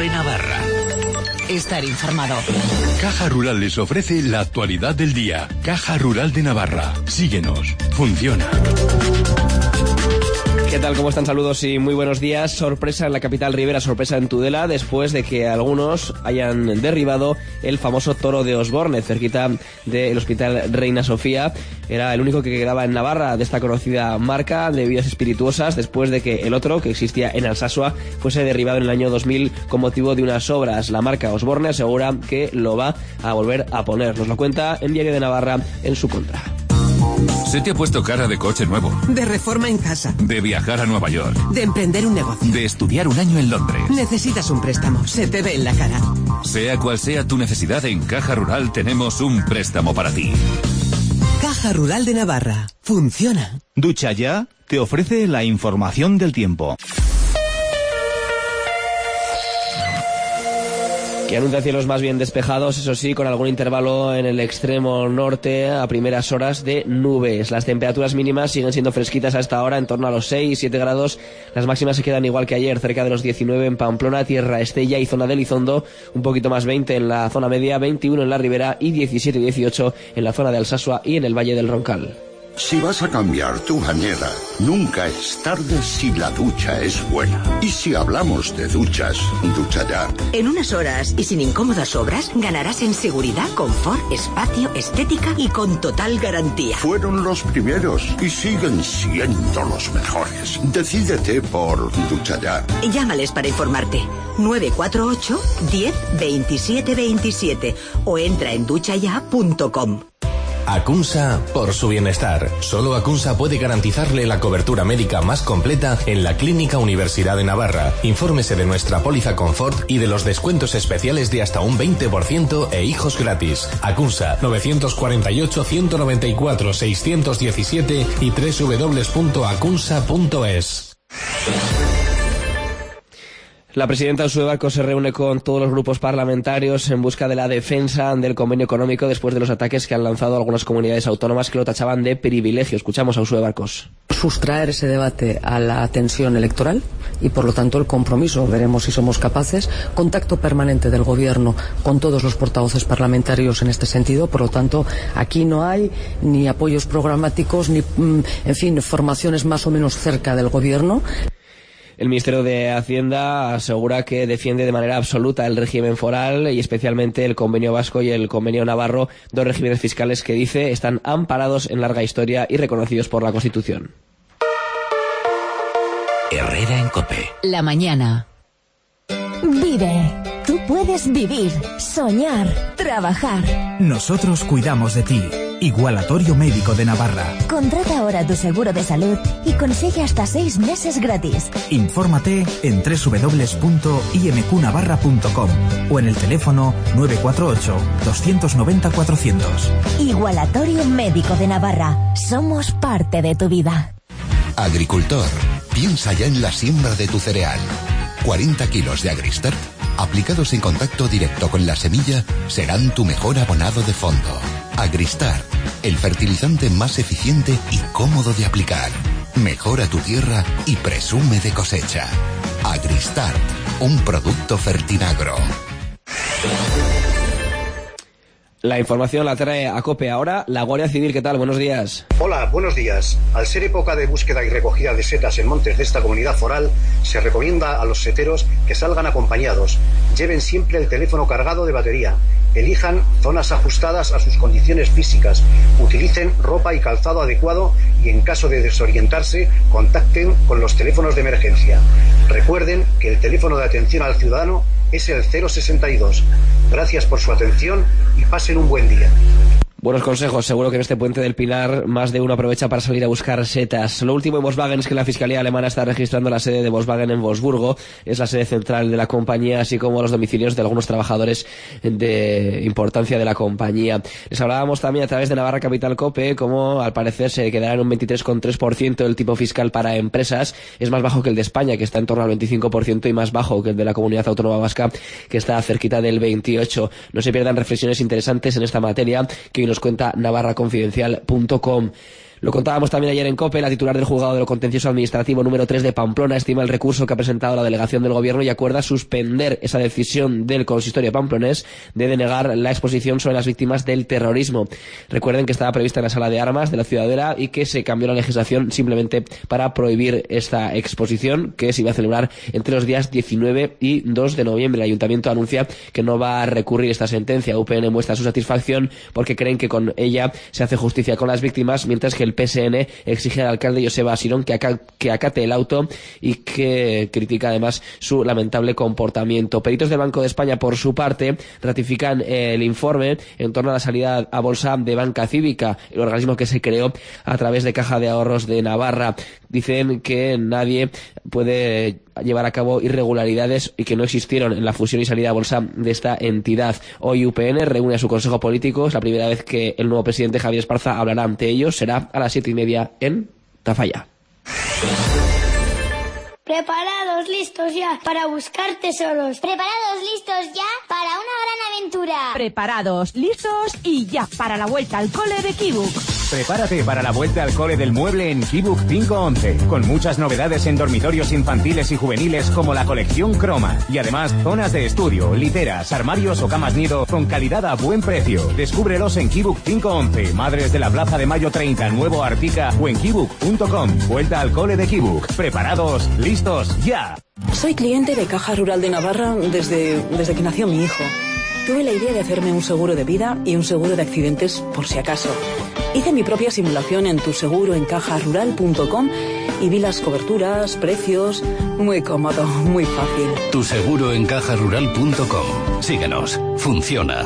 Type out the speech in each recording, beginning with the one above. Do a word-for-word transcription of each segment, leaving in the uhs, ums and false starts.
Cope Navarra. Estar informado. Caja Rural les ofrece la actualidad del día. Caja Rural de Navarra. Síguenos. Funciona. ¿Qué tal? ¿Cómo están? Saludos y muy buenos días. Sorpresa en la capital ribera, sorpresa en Tudela, después de que algunos hayan derribado el famoso toro de Osborne, cerquita del Hospital Reina Sofía. Era el único que quedaba en Navarra de esta conocida marca de bebidas espirituosas, después de que el otro, que existía en Alsasua, fuese derribado en el año dos mil con motivo de unas obras. La marca Osborne asegura que lo va a volver a poner. Nos lo cuenta en Diario de Navarra en su contra. Se te ha puesto cara de coche nuevo. De reforma en casa. De viajar a Nueva York. De emprender un negocio. De estudiar un año en Londres. Necesitas un préstamo. Se te ve en la cara. Sea cual sea tu necesidad, en Caja Rural tenemos un préstamo para ti. Caja Rural de Navarra. Funciona. Ducha Ya te ofrece la información del tiempo. Que anuncia cielos más bien despejados, eso sí, con algún intervalo en el extremo norte a primeras horas de nubes. Las temperaturas mínimas siguen siendo fresquitas a esta hora, en torno a los seis, siete grados. Las máximas se quedan igual que ayer, cerca de los diecinueve en Pamplona, Tierra Estella y zona de Elizondo. Un poquito más veinte en la zona media, veintiuno en la ribera y diecisiete y dieciocho en la zona de Alsasua y en el Valle del Roncal. Si vas a cambiar tu bañera, nunca es tarde si la ducha es buena. Y si hablamos de duchas, Ducha Ya. En unas horas y sin incómodas obras, ganarás en seguridad, confort, espacio, estética y con total garantía. Fueron los primeros y siguen siendo los mejores. Decídete por Ducha Ya. Llámales para informarte. nueve cuatro ocho, diez, veintisiete veintisiete o entra en ducha ya punto com. Acunsa por su bienestar. Solo Acunsa puede garantizarle la cobertura médica más completa en la Clínica Universidad de Navarra. Infórmese de nuestra póliza Confort y de los descuentos especiales de hasta un veinte por ciento e hijos gratis. Acunsa nueve cuatro ocho, uno nueve cuatro, seis uno siete y doble u doble u doble u punto acunsa punto es. La presidenta Uxue Barkos se reúne con todos los grupos parlamentarios en busca de la defensa del convenio económico después de los ataques que han lanzado algunas comunidades autónomas que lo tachaban de privilegio. Escuchamos a Uxue Barkos. Sustraer ese debate a la tensión electoral y, por lo tanto, el compromiso, veremos si somos capaces, contacto permanente del Gobierno con todos los portavoces parlamentarios en este sentido. Por lo tanto, aquí no hay ni apoyos programáticos ni, en fin, formaciones más o menos cerca del Gobierno. El Ministerio de Hacienda asegura que defiende de manera absoluta el régimen foral y especialmente el convenio vasco y el convenio navarro, dos regímenes fiscales que dice están amparados en larga historia y reconocidos por la Constitución. Herrera en Cope. La mañana. Vive. Tú puedes vivir, soñar, trabajar. Nosotros cuidamos de ti. Igualatorio Médico de Navarra. Contrata ahora tu seguro de salud y consigue hasta seis meses gratis. Infórmate en doble u doble u doble u punto i m q navarra punto com o en el teléfono nueve cuatro ocho, dos nueve cero, cuatrocientos. Igualatorio Médico de Navarra. Somos parte de tu vida. Agricultor, piensa ya en la siembra de tu cereal. cuarenta kilos de Agristart, aplicados en contacto directo con la semilla, serán tu mejor abonado de fondo. Agristart, el fertilizante más eficiente y cómodo de aplicar. Mejora tu tierra y presume de cosecha. Agristart, un producto Fertinagro. La información la trae a COPE ahora la Guardia Civil. ¿Qué tal? Buenos días. Hola, buenos días. Al ser época de búsqueda y recogida de setas en montes de esta comunidad foral, se recomienda a los seteros que salgan acompañados. Lleven siempre el teléfono cargado de batería. Elijan zonas ajustadas a sus condiciones físicas. Utilicen ropa y calzado adecuado y en caso de desorientarse, contacten con los teléfonos de emergencia. Recuerden que el teléfono de atención al ciudadano es el cero sesenta y dos. Gracias por su atención y pasen un buen día. Buenos consejos, seguro que en este puente del Pilar más de uno aprovecha para salir a buscar setas. Lo último en Volkswagen es que la Fiscalía Alemana está registrando la sede de Volkswagen en Wolfsburgo, es la sede central de la compañía, así como los domicilios de algunos trabajadores de importancia de la compañía. Les hablábamos también a través de Navarra Capital Cope, como al parecer se quedará en un veintitrés coma tres por ciento el tipo fiscal para empresas, es más bajo que el de España, que está en torno al veinticinco por ciento, y más bajo que el de la Comunidad Autónoma Vasca, que está cerquita del veintiocho por ciento. No se pierdan reflexiones interesantes en esta materia, que hoy nos cuenta navarra confidencial punto com. Lo contábamos también ayer en COPE, la titular del Juzgado de lo Contencioso Administrativo número tres de Pamplona estima el recurso que ha presentado la delegación del Gobierno y acuerda suspender esa decisión del consistorio pamplonés de denegar la exposición sobre las víctimas del terrorismo. Recuerden que estaba prevista en la Sala de Armas de la Ciudadela y que se cambió la legislación simplemente para prohibir esta exposición que se iba a celebrar entre los días diecinueve y dos de noviembre. El Ayuntamiento anuncia que no va a recurrir esta sentencia. U P N muestra su satisfacción porque creen que con ella se hace justicia con las víctimas, mientras que el P S N exige al alcalde Joseba Asirón que, aca que acate el auto y que critica además su lamentable comportamiento. Peritos del Banco de España, por su parte, ratifican el informe en torno a la salida a bolsa de Banca Cívica, el organismo que se creó a través de Caja de Ahorros de Navarra. Dicen que nadie puede llevar a cabo irregularidades y que no existieron en la fusión y salida a bolsa de esta entidad. Hoy U P N reúne a su consejo político. Es la primera vez que el nuevo presidente Javier Esparza hablará ante ellos. Será a las siete y media en Tafalla. Preparados, listos ya para buscar tesoros. Preparados, listos ya para una gran aventura. Preparados, listos y ya para la vuelta al cole de Kibuk. Prepárate para la vuelta al cole del mueble en Kibuk quinientos once, con muchas novedades en dormitorios infantiles y juveniles como la colección Croma, y además zonas de estudio, literas, armarios o camas nido con calidad a buen precio. Descúbrelos en Kibuk quinientos once, Madres de la Plaza de Mayo treinta, Nuevo Artica o en kibuk punto com. Vuelta al cole de Kibuk. Preparados, listos, ya. Soy cliente de Caja Rural de Navarra desde, desde que nació mi hijo. Tuve la idea de hacerme un seguro de vida y un seguro de accidentes por si acaso. Hice mi propia simulación en tu seguro en caja rural punto com y vi las coberturas, precios. Muy cómodo, muy fácil. Tu seguro en caja rural punto com. Síguenos. Funciona.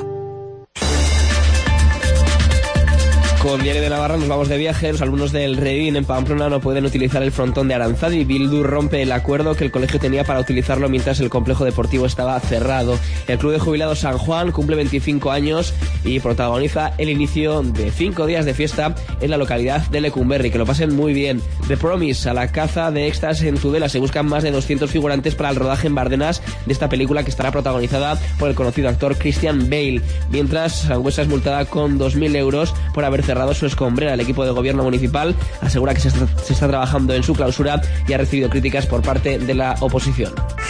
Con Diario de Navarra nos vamos de viaje. Los alumnos del Redín en Pamplona no pueden utilizar el frontón de Aranzadi. Bildu rompe el acuerdo que el colegio tenía para utilizarlo mientras el complejo deportivo estaba cerrado. El Club de Jubilados San Juan cumple veinticinco años y protagoniza el inicio de cinco días de fiesta en la localidad de Lecumberri. Que lo pasen muy bien. The Promise, a la caza de extras en Tudela. Se buscan más de doscientos figurantes para el rodaje en Bardenas de esta película que estará protagonizada por el conocido actor Christian Bale. Mientras, Sangüesa es multada con dos mil euros por haber cerrado su escombrera. El equipo de gobierno municipal asegura que se está, se está trabajando en su clausura y ha recibido críticas por parte de la oposición.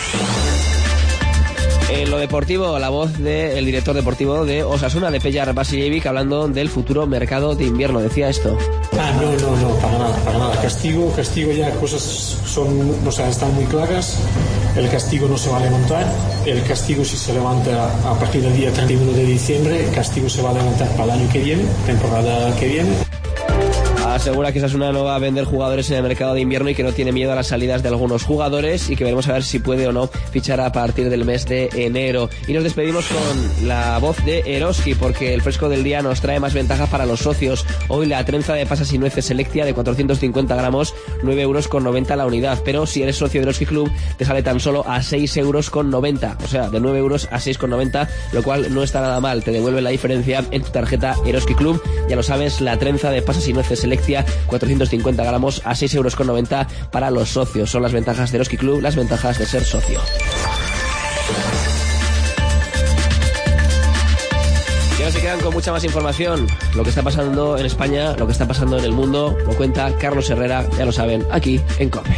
En lo deportivo, la voz del director deportivo de Osasuna, de Pejar Vasiljevic, hablando del futuro mercado de invierno. Decía esto. Ah, no, no, no, para nada, para nada. Castigo, castigo ya, cosas son, o sea, están muy claras. El castigo no se va a levantar. El castigo, si se levanta a partir del día treinta y uno de diciembre, el castigo se va a levantar para el año que viene, temporada que viene. Asegura que Osasuna no va a vender jugadores en el mercado de invierno y que no tiene miedo a las salidas de algunos jugadores y que veremos a ver si puede o no fichar a partir del mes de enero. Y nos despedimos con la voz de Eroski, porque el fresco del día nos trae más ventaja para los socios. Hoy la trenza de pasas y nueces Selectia de cuatrocientos cincuenta gramos, nueve euros con noventa la unidad, pero si eres socio de Eroski Club te sale tan solo a seis euros con noventa, o sea, de nueve euros a seis con noventa, lo cual no está nada mal. Te devuelve la diferencia en tu tarjeta Eroski Club. Ya lo sabes, la trenza de pasas y nueces Selectia, cuatrocientos cincuenta gramos a seis euros con noventa para los socios. Son las ventajas de Eroski Club, las ventajas de ser socio. Y ahora se quedan con mucha más información. Lo que está pasando en España, lo que está pasando en el mundo, lo cuenta Carlos Herrera, ya lo saben, aquí en COPE.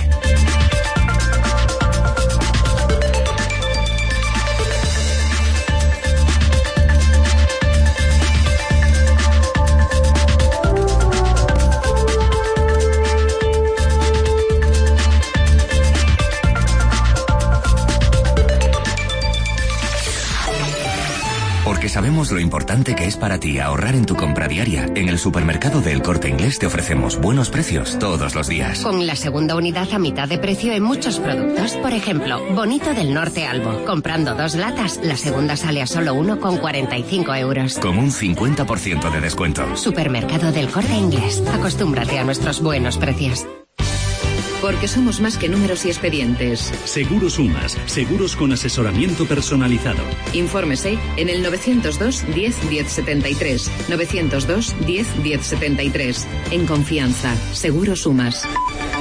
Sabemos lo importante que es para ti ahorrar en tu compra diaria. En el supermercado del Corte Inglés te ofrecemos buenos precios todos los días. Con la segunda unidad a mitad de precio en muchos productos. Por ejemplo, Bonito del Norte Albo. Comprando dos latas, la segunda sale a solo uno con cuarenta y cinco euros. Con un cincuenta por ciento de descuento. Supermercado del Corte Inglés. Acostúmbrate a nuestros buenos precios. Porque somos más que números y expedientes. Seguros Sumas, seguros con asesoramiento personalizado. Infórmese en el novecientos dos diez diez setenta y tres. novecientos dos diez diez setenta y tres. En confianza, Seguros Sumas.